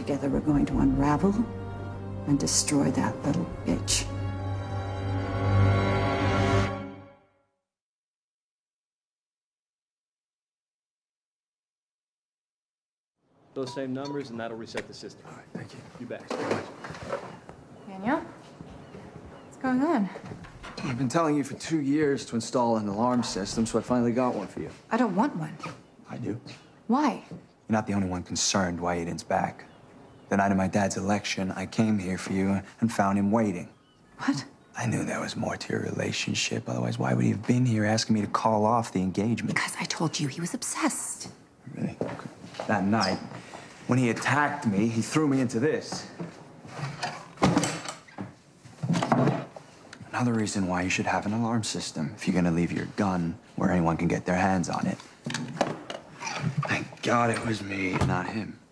Together we're going to unravel and destroy that little bitch. Those same numbers, and that'll reset the system. All right, thank you. You bet. Daniel? What's going on? I've been telling you for 2 years to install an alarm system, so I finally got one for you. I don't want one. I do. Why? You're not the only one concerned why Aiden's back. The night of my dad's election, I came here for you and found him waiting. What? I knew there was more to your relationship. Otherwise, why would he have been here asking me to call off the engagement? Because I told you he was obsessed. Really? Okay. That night, when he attacked me, he threw me into this. Another reason why you should have an alarm system if you're gonna leave your gun where anyone can get their hands on it. Thank God it was me, not him.